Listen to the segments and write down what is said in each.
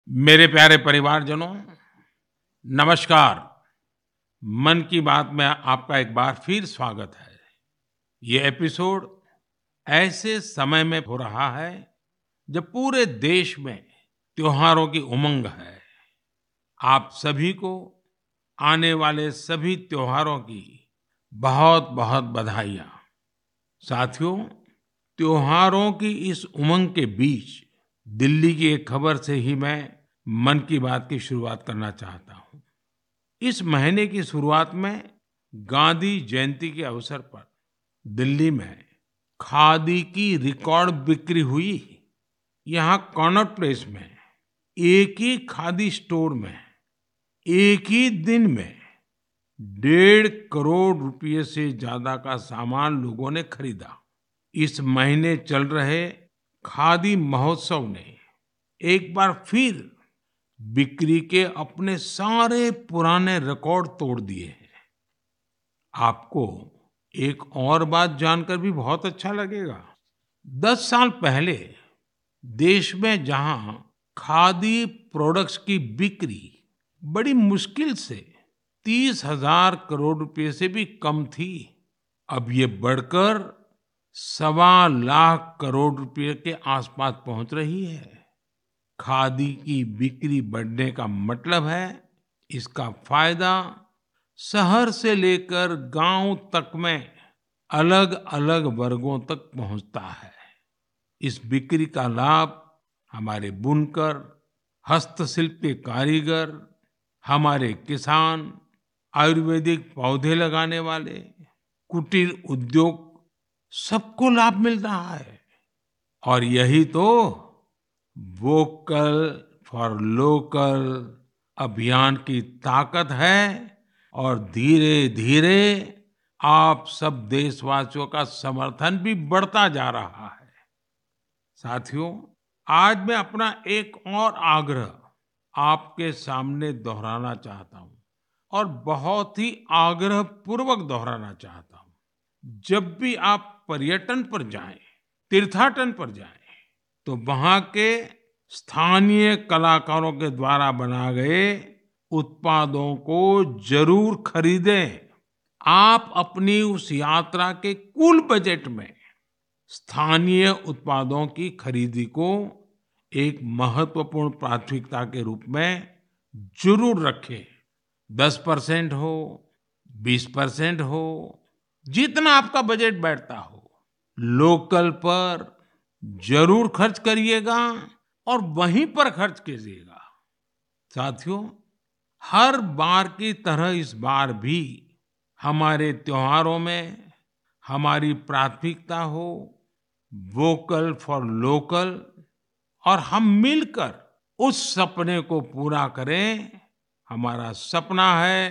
मेरे प्यारे परिवारजनों, नमस्कार। मन की बात में आपका एक बार फिर स्वागत है। ये एपिसोड ऐसे समय में हो रहा है जब पूरे देश में त्योहारों की उमंग है। आप सभी को आने वाले सभी त्योहारों की बहुत-बहुत बधाइयाँ। साथियों, त्योहारों की इस उमंग के बीच दिल्ली की एक खबर से ही मैं मन की बात की शुरुआत करना चाहता हूँ। इस महीने की शुरुआत में गांधी जयंती के अवसर पर दिल्ली में खादी की रिकॉर्ड बिक्री हुई। यहाँ कनॉट प्लेस में एक ही खादी स्टोर में एक ही दिन में 1.5 करोड़ रुपये से ज्यादा का सामान लोगों ने खरीदा। इस महीने चल रहे खादी महोत्सव ने एक बार फिर बिक्री के अपने सारे पुराने रिकॉर्ड तोड़ दिए हैं। आपको एक और बात जानकर भी बहुत अच्छा लगेगा। 10 साल पहले देश में जहां खादी प्रोडक्ट्स की बिक्री बड़ी मुश्किल से 30,000 करोड़ रुपए से भी कम थी, अब ये बढ़कर 1.25 लाख करोड़ रुपए के आसपास पहुंच रही है। खादी की बिक्री बढ़ने का मतलब है इसका फायदा शहर से लेकर गांव तक में अलग-अलग वर्गों तक पहुंचता है। इस बिक्री का लाभ हमारे बुनकर, हस्तशिल्प के कारीगर, हमारे किसान, आयुर्वेदिक पौधे लगाने वाले, कुटीर उद्योग सबको लाभ मिल रहा है। और यही तो वोकल फॉर लोकल अभियान की ताकत है और धीरे धीरे आप सब देशवासियों का समर्थन भी बढ़ता जा रहा है। साथियों, आज मैं अपना एक और आग्रह आपके सामने दोहराना चाहता हूं और बहुत ही आग्रह पूर्वक दोहराना चाहता हूं। जब भी आप पर्यटन पर जाएं, तीर्थाटन पर जाएं, तो वहां के स्थानीय कलाकारों के द्वारा बनाए गए उत्पादों को जरूर खरीदें। आप अपनी उस यात्रा के कुल बजट में स्थानीय उत्पादों की खरीदी को एक महत्वपूर्ण प्राथमिकता के रूप में जरूर रखें। 10% हो, 20% हो, जितना आपका बजट बैठता हो, लोकल पर जरूर खर्च करिएगा और वहीं पर खर्च कीजिएगा। साथियों, हर बार की तरह इस बार भी हमारे त्योहारों में हमारी प्राथमिकता हो वोकल फॉर लोकल और हम मिलकर उस सपने को पूरा करें। हमारा सपना है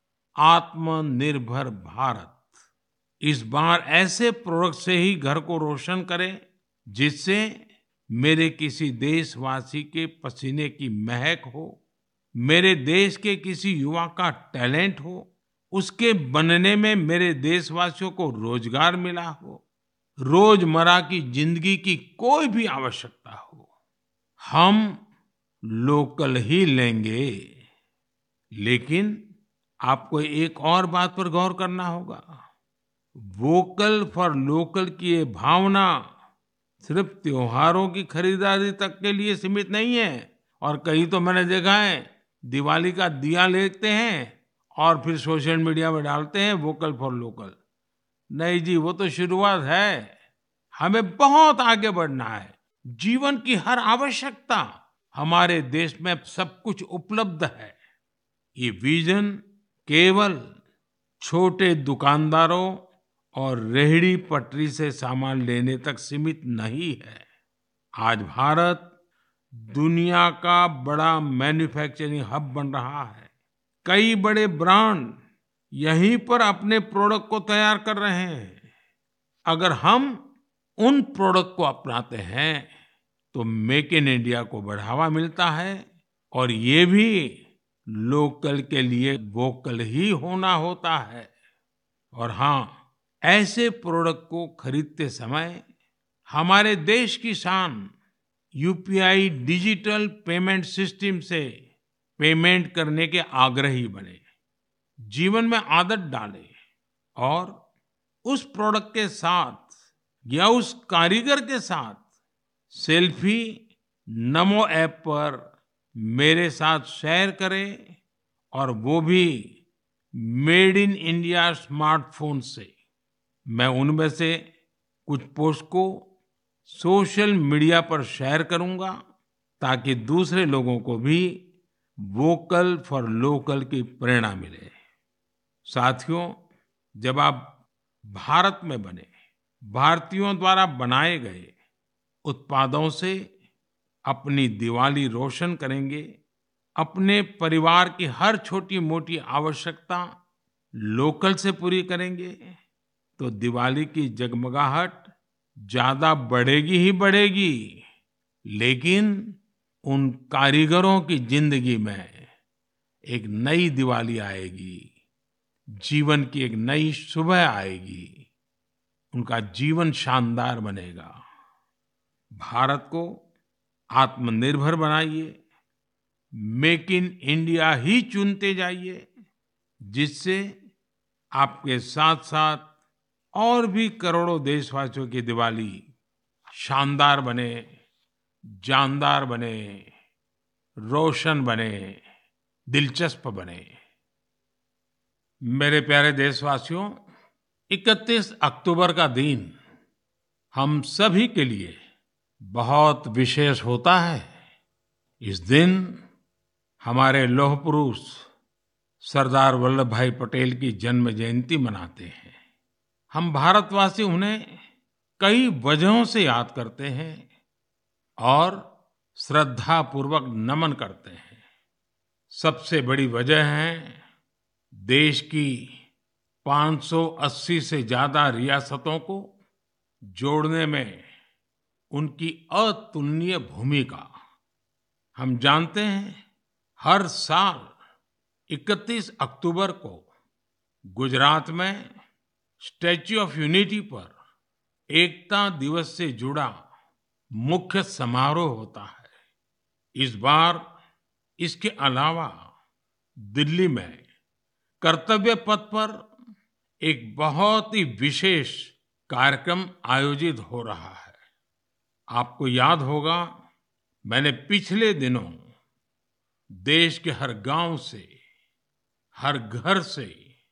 आत्मनिर्भर भारत। इस बार ऐसे प्रोडक्ट से ही घर को रोशन करें जिससे मेरे किसी देशवासी के पसीने की महक हो, मेरे देश के किसी युवा का टैलेंट हो, उसके बनने में मेरे देशवासियों को रोजगार मिला हो, रोजमर्रा की जिंदगी की कोई भी आवश्यकता हो, हम लोकल ही लेंगे। लेकिन आपको एक और बात पर गौर करना होगा। वोकल फॉर लोकल की ये भावना सिर्फ त्योहारों की खरीदारी तक के लिए सीमित नहीं है। और कहीं तो मैंने देखा है दिवाली का दिया लेते हैं और फिर सोशल मीडिया में डालते हैं वोकल फॉर लोकल। नहीं जी, वो तो शुरुआत है। हमें बहुत आगे बढ़ना है। जीवन की हर आवश्यकता हमारे देश में सब कुछ उपलब्ध है। ये विजन केवल छोटे दुकानदारों और रेहड़ी पटरी से सामान लेने तक सीमित नहीं है। आज भारत दुनिया का बड़ा मैन्युफैक्चरिंग हब बन रहा है। कई बड़े ब्रांड यहीं पर अपने प्रोडक्ट को तैयार कर रहे हैं। अगर हम उन प्रोडक्ट को अपनाते हैं तो मेक इन इंडिया को बढ़ावा मिलता है और ये भी लोकल के लिए वोकल ही होना होता है। और हाँ, ऐसे प्रोडक्ट को खरीदते समय हमारे देश की शान यूपीआई डिजिटल पेमेंट सिस्टम से पेमेंट करने के आग्रही बने, जीवन में आदत डालें और उस प्रोडक्ट के साथ या उस कारीगर के साथ सेल्फी नमो ऐप पर मेरे साथ शेयर करें और वो भी मेड इन इंडिया स्मार्टफोन से। मैं उनमें से कुछ पोस्ट को सोशल मीडिया पर शेयर करूंगा ताकि दूसरे लोगों को भी वोकल फॉर लोकल की प्रेरणा मिले। साथियों, जब आप भारत में बने भारतीयों द्वारा बनाए गए उत्पादों से अपनी दिवाली रोशन करेंगे, अपने परिवार की हर छोटी मोटी आवश्यकता लोकल से पूरी करेंगे, तो दिवाली की जगमगाहट ज्यादा बढ़ेगी ही बढ़ेगी, लेकिन उन कारीगरों की जिंदगी में एक नई दिवाली आएगी, जीवन की एक नई सुबह आएगी, उनका जीवन शानदार बनेगा। भारत को आत्मनिर्भर बनाइए, मेक इन इंडिया ही चुनते जाइए, जिससे आपके साथ साथ और भी करोड़ों देशवासियों की दिवाली शानदार बने, जानदार बने, रोशन बने, दिलचस्प बने। मेरे प्यारे देशवासियों, 31 अक्टूबर का दिन हम सभी के लिए बहुत विशेष होता है। इस दिन हमारे लौह पुरुष सरदार वल्लभ भाई पटेल की जन्म जयंती मनाते हैं। हम भारतवासी उन्हें कई वजहों से याद करते हैं और श्रद्धापूर्वक नमन करते हैं। सबसे बड़ी वजह है देश की 580 से ज्यादा रियासतों को जोड़ने में उनकी अतुलनीय भूमिका। हम जानते हैं, हर साल 31 अक्टूबर को गुजरात में स्टैच्यू ऑफ यूनिटी पर एकता दिवस से जुड़ा मुख्य समारोह होता है। इस बार इसके अलावा दिल्ली में कर्तव्य पथ पर एक बहुत ही विशेष कार्यक्रम आयोजित हो रहा है। आपको याद होगा, मैंने पिछले दिनों देश के हर गांव से, हर घर से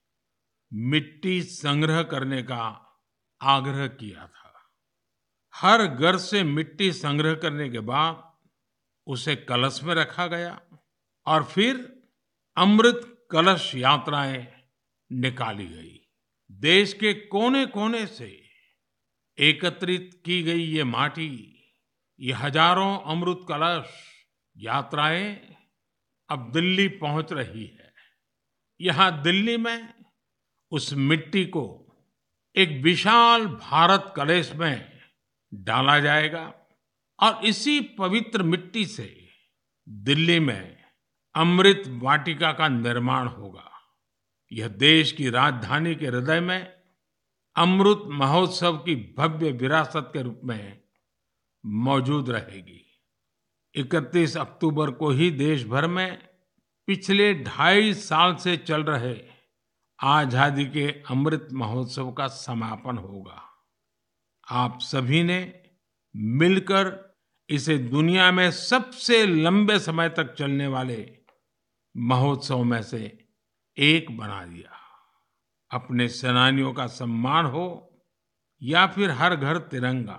मिट्टी संग्रह करने का आग्रह किया था। हर घर से मिट्टी संग्रह करने के बाद उसे कलश में रखा गया और फिर अमृत कलश यात्राएं निकाली गई। देश के कोने-कोने से एकत्रित की गई ये माटी, ये हजारों अमृत कलश यात्राएं अब दिल्ली पहुंच रही है। यहाँ दिल्ली में उस मिट्टी को एक विशाल भारत कलश में डाला जाएगा और इसी पवित्र मिट्टी से दिल्ली में अमृत वाटिका का निर्माण होगा। यह देश की राजधानी के हृदय में अमृत महोत्सव की भव्य विरासत के रूप में मौजूद रहेगी। 31 अक्टूबर को ही देश भर में पिछले 2.5 साल से चल रहे आजादी के अमृत महोत्सव का समापन होगा। आप सभी ने मिलकर इसे दुनिया में सबसे लंबे समय तक चलने वाले महोत्सव में से एक बना दिया। अपने सेनानियों का सम्मान हो या फिर हर घर तिरंगा,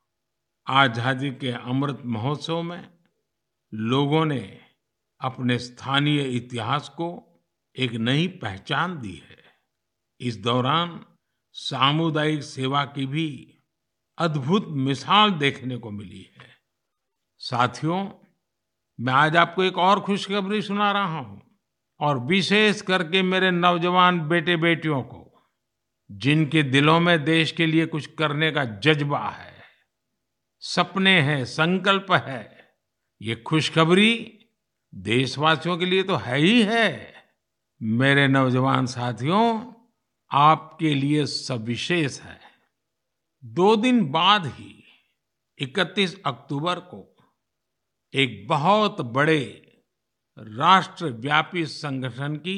आजादी के अमृत महोत्सव में लोगों ने अपने स्थानीय इतिहास को एक नई पहचान दी है। इस दौरान सामुदायिक सेवा की भी अद्भुत मिसाल देखने को मिली है। साथियों, मैं आज आपको एक और खुशखबरी सुना रहा हूं और विशेष करके मेरे नौजवान बेटे बेटियों को, जिनके दिलों में देश के लिए कुछ करने का जज्बा है, सपने हैं, संकल्प है। ये खुशखबरी देशवासियों के लिए तो है ही है। मेरे नौजवान साथियों, आपके लिए सविशेष है। 2 दिन बाद ही 31 अक्टूबर को एक बहुत बड़े राष्ट्रव्यापी संगठन की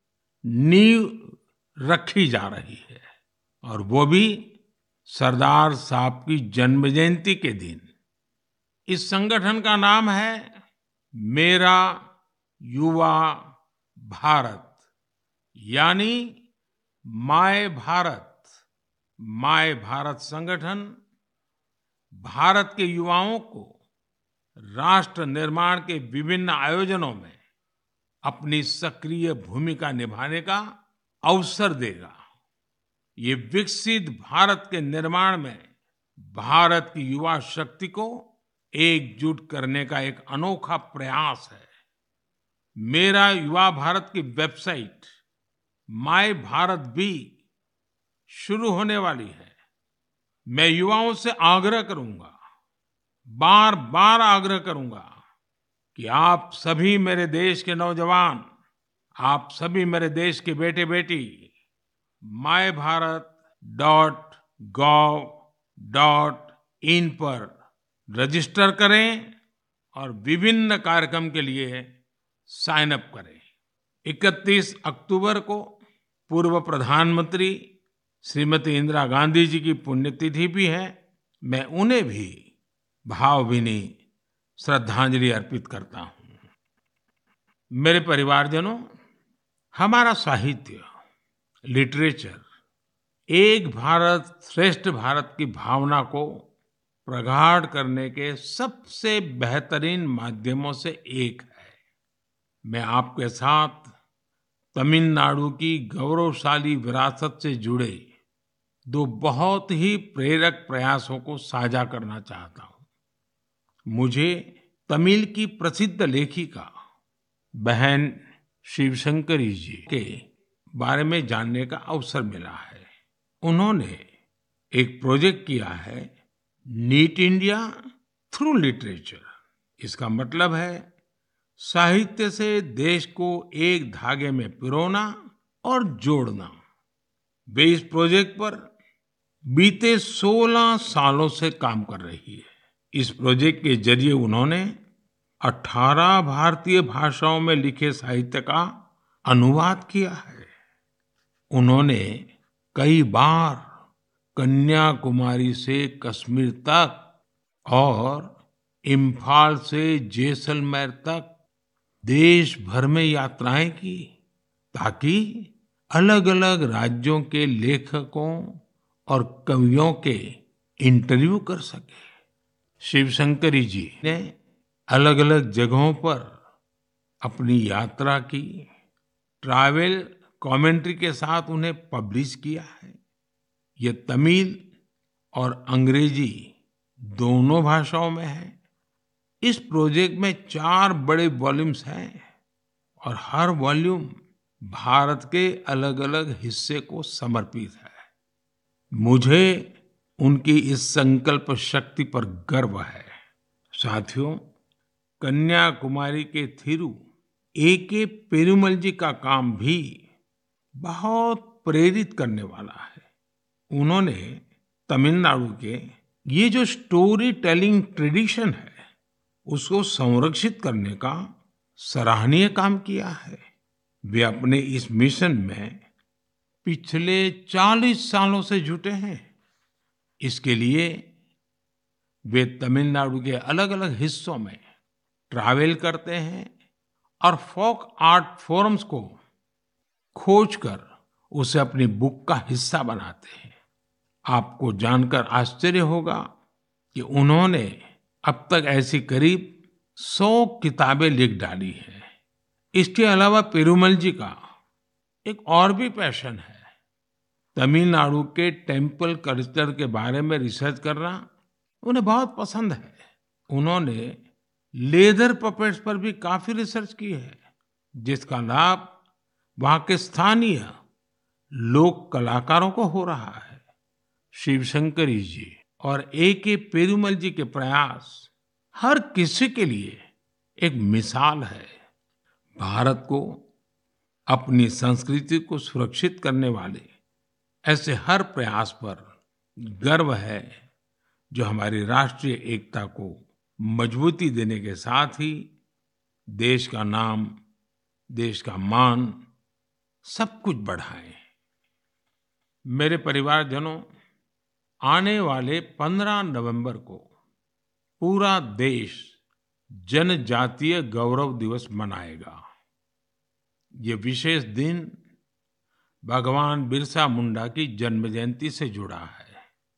नींव रखी जा रही है और वो भी सरदार साहब की जन्म जयंती के दिन। इस संगठन का नाम है मेरा युवा भारत, यानी माय भारत। माय भारत संगठन भारत के युवाओं को राष्ट्र निर्माण के विभिन्न आयोजनों में अपनी सक्रिय भूमिका निभाने का अवसर देगा। ये विकसित भारत के निर्माण में भारत की युवा शक्ति को एकजुट करने का एक अनोखा प्रयास है। मेरा युवा भारत की वेबसाइट माय भारत भी शुरू होने वाली है। मैं युवाओं से आग्रह करूंगा, बार बार आग्रह करूंगा कि आप सभी मेरे देश के नौजवान, आप सभी मेरे देश के बेटे बेटी MyBharat.gov.in पर रजिस्टर करें और विभिन्न कार्यक्रम के लिए साइन अप करें। 31 अक्टूबर को पूर्व प्रधानमंत्री श्रीमती इंदिरा गांधी जी की पुण्यतिथि भी है। मैं उन्हें भी भावभीनी श्रद्धांजलि अर्पित करता हूं। मेरे परिवारजनों, हमारा साहित्य, लिटरेचर एक भारत श्रेष्ठ भारत की भावना को प्रगाढ़ करने के सबसे बेहतरीन माध्यमों से एक है। मैं आपके साथ तमिलनाडु की गौरवशाली विरासत से जुड़े दो बहुत ही प्रेरक प्रयासों को साझा करना चाहता हूं। मुझे तमिल की प्रसिद्ध लेखिका बहन शिवशंकरी जी के बारे में जानने का अवसर मिला है। उन्होंने एक प्रोजेक्ट किया है, नीट इंडिया थ्रू लिटरेचर। इसका मतलब है साहित्य से देश को एक धागे में पिरोना और जोड़ना। वे इस प्रोजेक्ट पर बीते 16 सालों से काम कर रही है। इस प्रोजेक्ट के जरिए उन्होंने 18 भारतीय भाषाओं में लिखे साहित्य का अनुवाद किया है। उन्होंने कई बार कन्याकुमारी से कश्मीर तक और इम्फाल से जैसलमेर तक देश भर में यात्राएं की, ताकि अलग-अलग राज्यों के लेखकों और कवियों के इंटरव्यू कर सके। शिवशंकरी जी ने अलग-अलग जगहों पर अपनी यात्रा की, ट्रैवल कमेंट्री के साथ उन्हें पब्लिश किया है। ये तमिल और अंग्रेजी दोनों भाषाओं में है। इस प्रोजेक्ट में 4 बड़े वॉल्यूम्स हैं और हर वॉल्यूम भारत के अलग-अलग हिस्से को समर्पित है। मुझे उनकी इस संकल्प शक्ति पर गर्व है। साथियों, कन्याकुमारी के थिरु A.K. पेरुमल जी का काम भी बहुत प्रेरित करने वाला है। उन्होंने तमिलनाडु के ये जो स्टोरी टेलिंग ट्रेडिशन है, उसको संरक्षित करने का सराहनीय काम किया है। वे अपने इस मिशन में पिछले 40 सालों से जुटे हैं। इसके लिए वे तमिलनाडु के अलग-अलग हिस्सों में ट्रैवल करते हैं और फोक आर्ट फोरम्स को खोजकर उसे अपनी बुक का हिस्सा बनाते हैं। आपको जानकर आश्चर्य होगा कि उन्होंने अब तक ऐसी करीब 100 किताबें लिख डाली हैं। इसके अलावा पेरुमल जी का एक और भी पैशन है। तमिलनाडु के टेम्पल कल्चर के बारे में रिसर्च करना उन्हें बहुत पसंद है। उन्होंने लेदर पपेट्स पर भी काफी रिसर्च की है, जिसका लाभ वहाँ के स्थानीय लोक कलाकारों को हो रहा है। शिवशंकरी जी और A.K. पेरुमल जी के प्रयास हर किसी के लिए एक मिसाल है। भारत को अपनी संस्कृति को सुरक्षित करने वाले ऐसे हर प्रयास पर गर्व है, जो हमारी राष्ट्रीय एकता को मजबूती देने के साथ ही देश का नाम, देश का मान सब कुछ बढ़ाएं। मेरे परिवारजनों, आने वाले 15 नवंबर को पूरा देश जनजातीय गौरव दिवस मनाएगा। ये विशेष दिन भगवान बिरसा मुंडा की जन्म जयंती से जुड़ा है।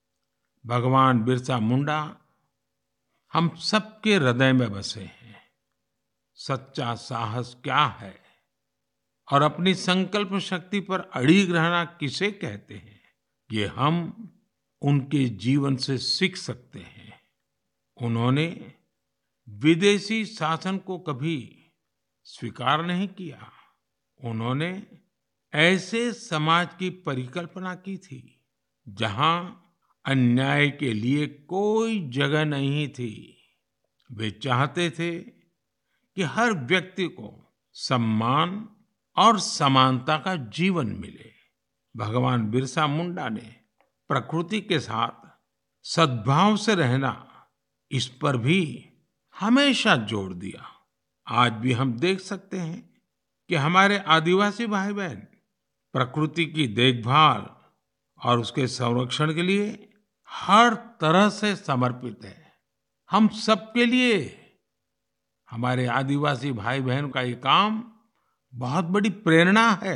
भगवान बिरसा मुंडा हम सबके हृदय में बसे हैं। सच्चा साहस क्या है और अपनी संकल्प शक्ति पर अड़िग रहना किसे कहते हैं, ये हम उनके जीवन से सीख सकते हैं। उन्होंने विदेशी शासन को कभी स्वीकार नहीं किया। उन्होंने ऐसे समाज की परिकल्पना की थी जहां अन्याय के लिए कोई जगह नहीं थी। वे चाहते थे कि हर व्यक्ति को सम्मान और समानता का जीवन मिले। भगवान बिरसा मुंडा ने प्रकृति के साथ सद्भाव से रहना, इस पर भी हमेशा जोर दिया। आज भी हम देख सकते हैं कि हमारे आदिवासी भाई बहन प्रकृति की देखभाल और उसके संरक्षण के लिए हर तरह से समर्पित है। हम सबके लिए हमारे आदिवासी भाई बहन का ये काम बहुत बड़ी प्रेरणा है।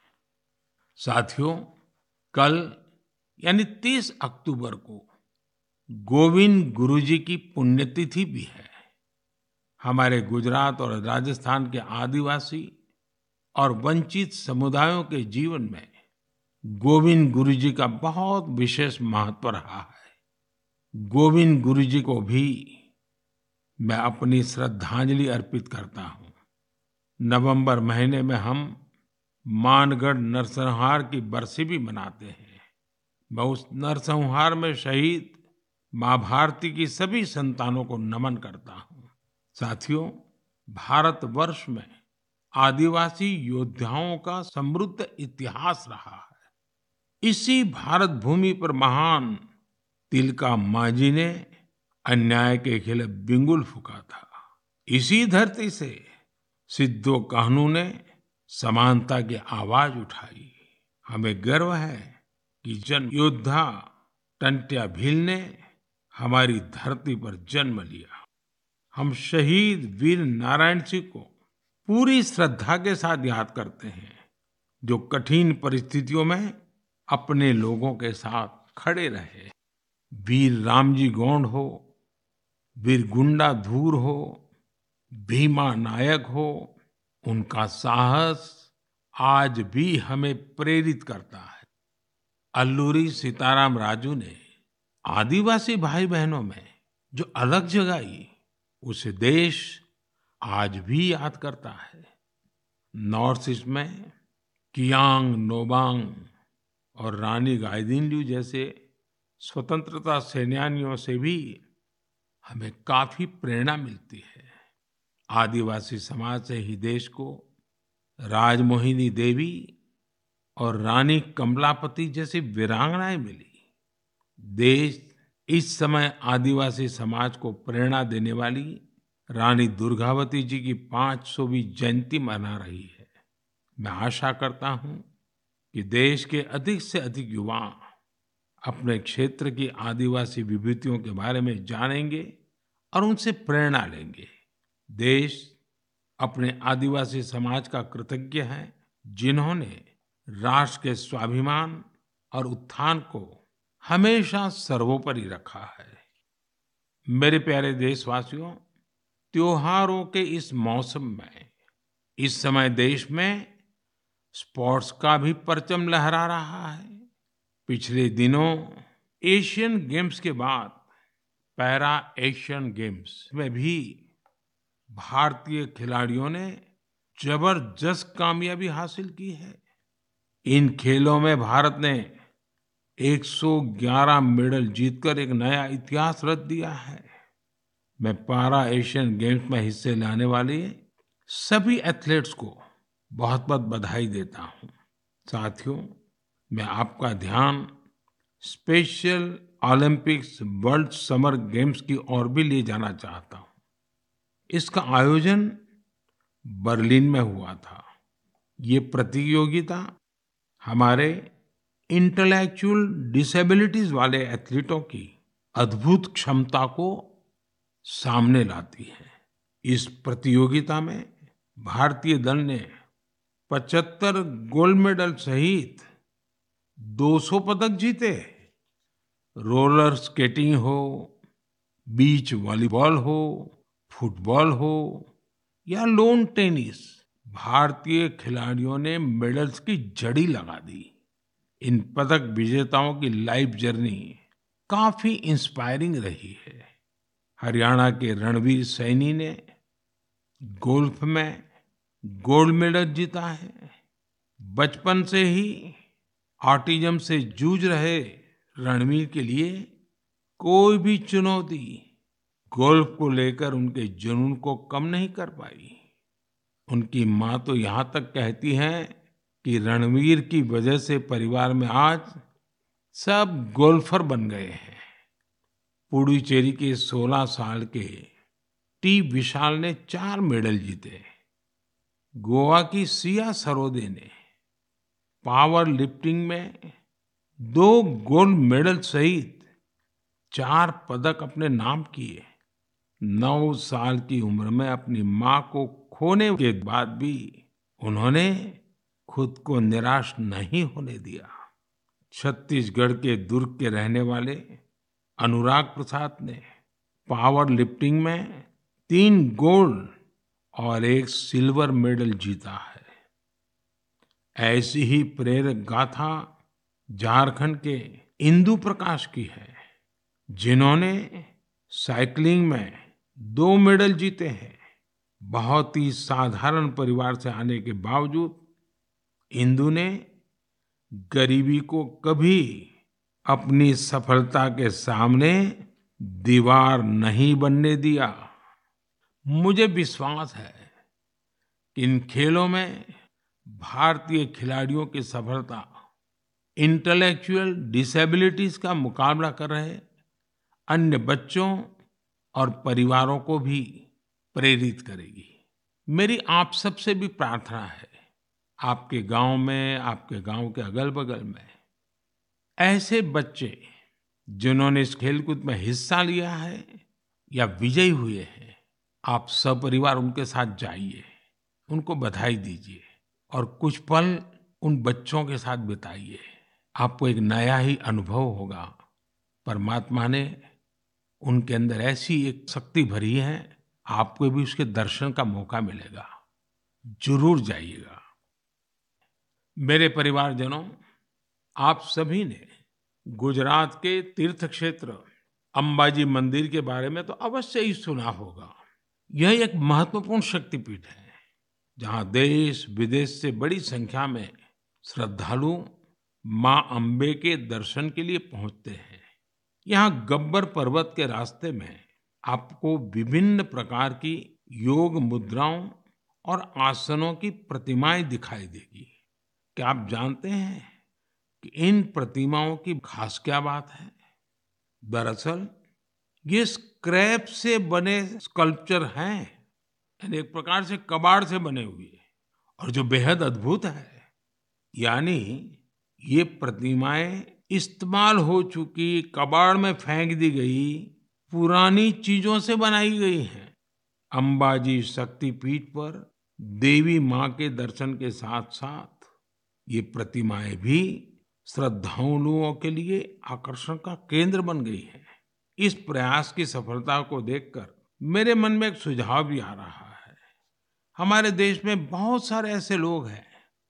साथियों, कल यानी 30 अक्टूबर को गोविंद गुरु जी की पुण्यतिथि भी है। हमारे गुजरात और राजस्थान के आदिवासी और वंचित समुदायों के जीवन में गोविंद गुरु जी का बहुत विशेष महत्व रहा है। गोविंद गुरु जी को भी मैं अपनी श्रद्धांजलि अर्पित करता हूँ। नवंबर महीने में हम मानगढ़ नरसंहार की बरसी भी मनाते हैं। मैं उस नरसंहार में शहीद माँ भारती की सभी संतानों को नमन करता हूँ। साथियों, भारतवर्ष में आदिवासी योद्धाओं का समृद्ध इतिहास रहा है। इसी भारत भूमि पर महान तिलका मांझी ने अन्याय के खिलाफ बिगुल फूंका था। इसी धरती से सिद्धो कान्हू ने समानता की आवाज उठाई। हमें गर्व है कि जन योद्धा टंट्या भील ने हमारी धरती पर जन्म लिया। हम शहीद वीर नारायण सिंह को पूरी श्रद्धा के साथ याद करते हैं, जो कठिन परिस्थितियों में अपने लोगों के साथ खड़े रहे। वीर रामजी गोंड हो, वीर गुंडा धूर हो, भीमा नायक हो, उनका साहस आज भी हमें प्रेरित करता है। अल्लूरी सीताराम राजू ने आदिवासी भाई बहनों में जो अलग जगाई, उसे देश आज भी याद करता है। नॉर्थ ईस्ट में कियांग नोबांग और रानी गाइदिन्ल्यू जैसे स्वतंत्रता सेनानियों से भी हमें काफी प्रेरणा मिलती है। आदिवासी समाज से ही देश को राजमोहिनी देवी और रानी कमलापति जैसी वीरांगनाएं मिली। देश इस समय आदिवासी समाज को प्रेरणा देने वाली रानी दुर्गावती जी की 500वीं जयंती मना रही है। मैं आशा करता हूं कि देश के अधिक से अधिक युवा अपने क्षेत्र की आदिवासी विभूतियों के बारे में जानेंगे और उनसे प्रेरणा लेंगे। देश अपने आदिवासी समाज का कृतज्ञ है, जिन्होंने राष्ट्र के स्वाभिमान और उत्थान को हमेशा सर्वोपरि रखा है। मेरे प्यारे देशवासियों, त्योहारों के इस मौसम में इस समय देश में स्पोर्ट्स का भी परचम लहरा रहा है। पिछले दिनों एशियन गेम्स के बाद पैरा एशियन गेम्स में भी भारतीय खिलाड़ियों ने जबरदस्त कामयाबी हासिल की है। इन खेलों में भारत ने 111 मेडल जीतकर एक नया इतिहास रच दिया है। मैं पैरा एशियन गेम्स में हिस्से लेने वाले सभी एथलीट्स को बहुत बहुत बधाई देता हूं। साथियों, मैं आपका ध्यान special Olympics world summer games की ओर भी ले जाना चाहता हूँ। इसका आयोजन बर्लिन में हुआ था। ये प्रतियोगिता हमारे इंटेलेक्चुअल डिसेबिलिटीज वाले एथलीटों की अद्भुत क्षमता को सामने लाती है। इस प्रतियोगिता में भारतीय दल ने 75 गोल्ड मेडल सहित 200 पदक जीते। रोलर स्केटिंग हो, बीच वॉलीबॉल हो, फुटबॉल हो या लॉन टेनिस, भारतीय खिलाड़ियों ने मेडल्स की झड़ी लगा दी। इन पदक विजेताओं की लाइफ जर्नी काफी इंस्पायरिंग रही है। हरियाणा के रणवीर सैनी ने गोल्फ में गोल्ड मेडल जीता है। बचपन से ही ऑटिज्म से जूझ रहे रणवीर के लिए कोई भी चुनौती गोल्फ को लेकर उनके जुनून को कम नहीं कर पाई। उनकी माँ तो यहाँ तक कहती हैं कि रणवीर की वजह से परिवार में आज सब गोल्फर बन गए हैं। पुडुचेरी के 16 साल के टी विशाल ने 4 मेडल जीते। गोवा की सिया सरोदे ने पावर लिफ्टिंग में 2 गोल्ड मेडल सहित 4 पदक अपने नाम किए। 9 साल की उम्र में अपनी माँ को खोने के बाद भी उन्होंने खुद को निराश नहीं होने दिया। छत्तीसगढ़ के दुर्ग के रहने वाले अनुराग प्रसाद ने पावर लिफ्टिंग में 3 गोल्ड और 1 सिल्वर मेडल जीता है। ऐसी ही प्रेरक गाथा झारखंड के इंदु प्रकाश की है, जिन्होंने साइकिलिंग में 2 मेडल जीते हैं। बहुत ही साधारण परिवार से आने के बावजूद इंदु ने गरीबी को कभी अपनी सफलता के सामने दीवार नहीं बनने दिया। मुझे विश्वास है कि इन खेलों में भारतीय खिलाड़ियों की सफलता इंटेलेक्चुअल डिसेबिलिटीज का मुकाबला कर रहे अन्य बच्चों और परिवारों को भी प्रेरित करेगी। मेरी आप सबसे भी प्रार्थना है, आपके गांव में, आपके गांव के अगल-बगल में ऐसे बच्चे जिन्होंने इस खेलकूद में हिस्सा लिया है या विजयी हुए हैं, आप सपरिवार उनके साथ जाइए, उनको बधाई दीजिए और कुछ पल उन बच्चों के साथ बिताइए। आपको एक नया ही अनुभव होगा। परमात्मा ने उनके अंदर ऐसी एक शक्ति भरी है, आपको भी उसके दर्शन का मौका मिलेगा। जरूर जाइएगा। मेरे परिवारजनों, आप सभी ने गुजरात के तीर्थ क्षेत्र अंबाजी मंदिर के बारे में तो अवश्य ही सुना होगा। यह एक महत्वपूर्ण शक्तिपीठ है, जहां देश विदेश से बड़ी संख्या में श्रद्धालु मां अंबे के दर्शन के लिए पहुंचते हैं। यहाँ गब्बर पर्वत के रास्ते में आपको विभिन्न प्रकार की योग मुद्राओं और आसनों की प्रतिमाएं दिखाई देगी। क्या आप जानते हैं कि इन प्रतिमाओं की खास क्या बात है? दरअसल ये स्क्रैप से बने स्कल्पचर हैं, यानी एक प्रकार से कबाड़ से बने हुए, और जो बेहद अद्भुत है, यानी ये प्रतिमाएं इस्तेमाल हो चुकी, कबाड़ में फेंक दी गई पुरानी चीजों से बनाई गई हैं। अंबाजी शक्तिपीठ पर देवी मां के दर्शन के साथ साथ ये प्रतिमाएं भी श्रद्धालुओं के लिए आकर्षण का केंद्र बन गई है। इस प्रयास की सफलता को देखकर मेरे मन में एक सुझाव भी आ रहा है। हमारे देश में बहुत सारे ऐसे लोग हैं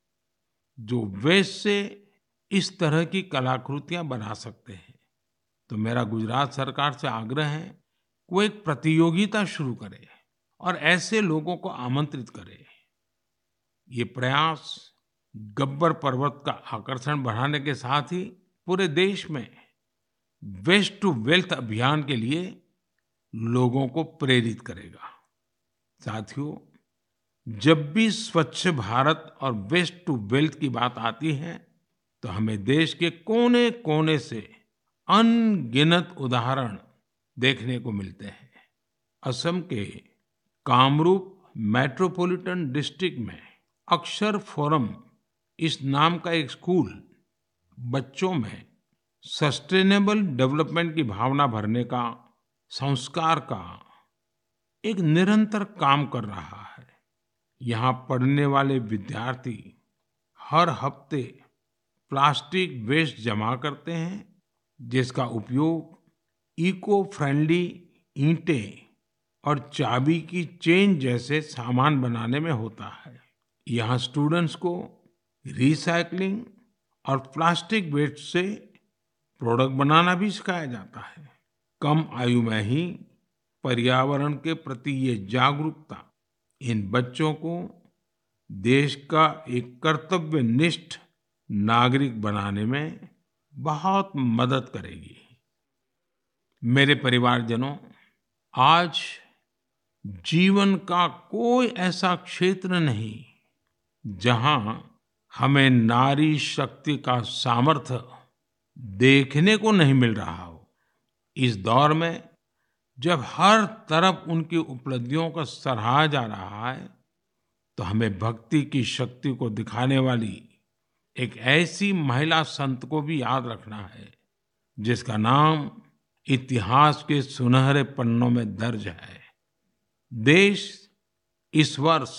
जो वेस्ट से इस तरह की कलाकृतियां बना सकते हैं। तो मेरा गुजरात सरकार से आग्रह है कि वो एक प्रतियोगिता शुरू करे और ऐसे लोगों को आमंत्रित करे। ये प्रयास गब्बर पर्वत का आकर्षण बढ़ाने के साथ ही पूरे देश में वेस्ट टू वेल्थ अभियान के लिए लोगों को प्रेरित करेगा। साथियों, जब भी स्वच्छ भारत और वेस्ट टू वेल्थ की बात आती है, तो हमें देश के कोने-कोने से अनगिनत उदाहरण देखने को मिलते हैं। असम के कामरूप मेट्रोपॉलिटन डिस्ट्रिक्ट में अक्षर फोरम इस नाम का एक स्कूल बच्चों में सस्टेनेबल डेवलपमेंट की भावना भरने का, संस्कार का एक निरंतर काम कर रहा है। यहाँ पढ़ने वाले विद्यार्थी हर हफ्ते प्लास्टिक वेस्ट जमा करते हैं, जिसका उपयोग इको फ्रेंडली ईंटें और चाबी की चेन जैसे सामान बनाने में होता है। यहाँ स्टूडेंट्स को रिसाइकलिंग और प्लास्टिक वेस्ट से प्रोडक्ट बनाना भी सिखाया जाता है। कम आयु में ही पर्यावरण के प्रति ये जागरूकता इन बच्चों को देश का एक कर्तव्यनिष्ठ नागरिक बनाने में बहुत मदद करेगी। मेरे परिवारजनों, आज जीवन का कोई ऐसा क्षेत्र नहीं जहां हमें नारी शक्ति का सामर्थ्य देखने को नहीं मिल रहा हो। इस दौर में जब हर तरफ उनकी उपलब्धियों को सराहा जा रहा है, तो हमें भक्ति की शक्ति को दिखाने वाली एक ऐसी महिला संत को भी याद रखना है, जिसका नाम इतिहास के सुनहरे पन्नों में दर्ज है। देश इस वर्ष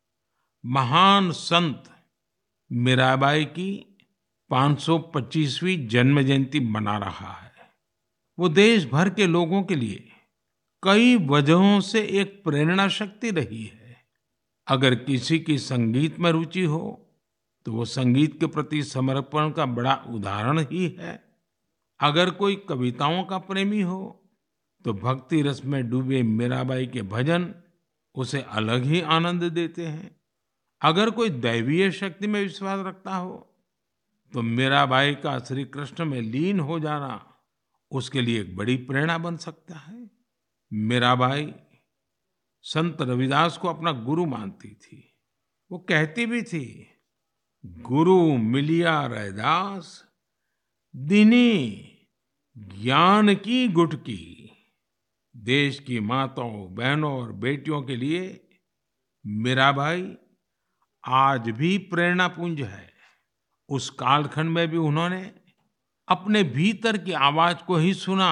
महान संत मीराबाई की 525वीं जन्म जयंती मना रहा है। वो देश भर के लोगों के लिए कई वजहों से एक प्रेरणा शक्ति रही है। अगर किसी की संगीत में रुचि हो, तो वो संगीत के प्रति समर्पण का बड़ा उदाहरण ही है। अगर कोई कविताओं का प्रेमी हो, तो भक्ति रस में डूबे मीराबाई के भजन उसे अलग ही आनंद देते हैं। अगर कोई दैवीय शक्ति में विश्वास रखता हो, तो मीराबाई का श्री कृष्ण में लीन हो जाना उसके लिए एक बड़ी प्रेरणा बन सकता है। मीराबाई संत रविदास को अपना गुरु मानती थी। वो कहती भी थी, गुरु मिलिया रैदास दीनी ज्ञान की गुटकी। देश की माताओं, बहनों और बेटियों के लिए मीराबाई आज भी प्रेरणा पुंज है। उस कालखंड में भी उन्होंने अपने भीतर की आवाज को ही सुना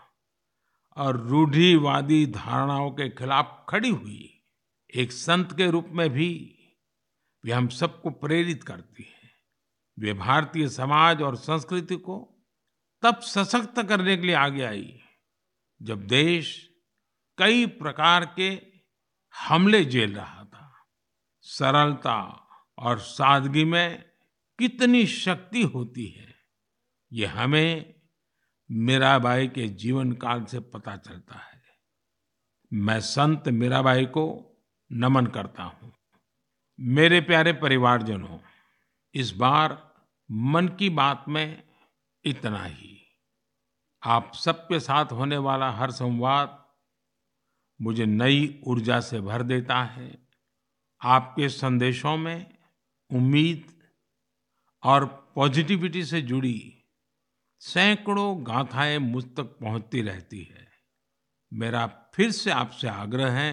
और रूढ़िवादी धारणाओं के खिलाफ खड़ी हुई। एक संत के रूप में भी वे हम सबको प्रेरित करती है। वे भारतीय समाज और संस्कृति को तब सशक्त करने के लिए आगे आई, जब देश कई प्रकार के हमले झेल रहा था। सरलता और सादगी में कितनी शक्ति होती है, ये हमें मीराबाई के जीवन काल से पता चलता है। मैं संत मीराबाई को नमन करता हूँ। मेरे प्यारे परिवारजनों, इस बार मन की बात में इतना ही। आप सबके साथ होने वाला हर संवाद मुझे नई ऊर्जा से भर देता है। आपके संदेशों में उम्मीद और पॉजिटिविटी से जुड़ी सैकड़ों गाथाएं मुझ तक पहुंचती रहती है। मेरा फिर से आपसे आग्रह है,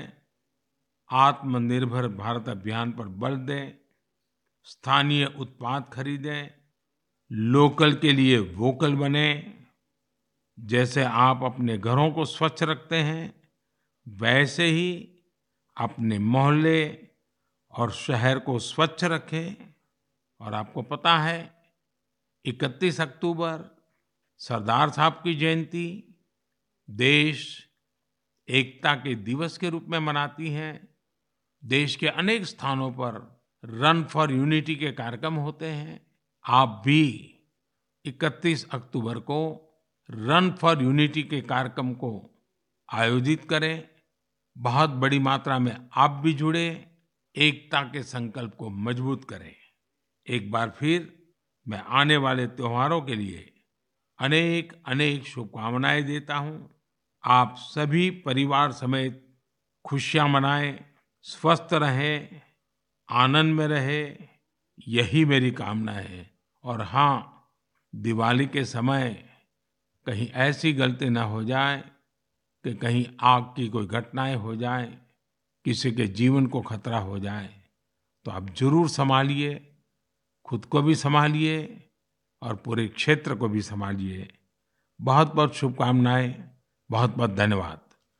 आत्मनिर्भर भारत अभियान पर बल दें, स्थानीय उत्पाद खरीदें, लोकल के लिए वोकल बने। जैसे आप अपने घरों को स्वच्छ रखते हैं, वैसे ही अपने मोहल्ले और शहर को स्वच्छ रखें। और आपको पता है, 31 अक्टूबर सरदार साहब की जयंती देश एकता के दिवस के रूप में मनाती है। देश के अनेक स्थानों पर रन फॉर यूनिटी के कार्यक्रम होते हैं। आप भी 31 अक्टूबर को रन फॉर यूनिटी के कार्यक्रम को आयोजित करें। बहुत बड़ी मात्रा में आप भी जुड़े, एकता के संकल्प को मजबूत करें। एक बार फिर मैं आने वाले त्योहारों के लिए अनेक अनेक शुभकामनाएं देता हूं। आप सभी परिवार समेत खुशियां मनाएं, स्वस्थ रहें, आनंद में रहें, यही मेरी कामना है। और हाँ, दिवाली के समय कहीं ऐसी गलती ना हो जाए कि कहीं आग की कोई घटनाएं हो जाए, किसी के जीवन को खतरा हो जाए। तो आप ज़रूर सँभालिए, खुद को भी सँभालिए और पूरे क्षेत्र को भी सँभालिए। बहुत-बहुत शुभकामनाएँ, बहुत-बहुत धन्यवाद।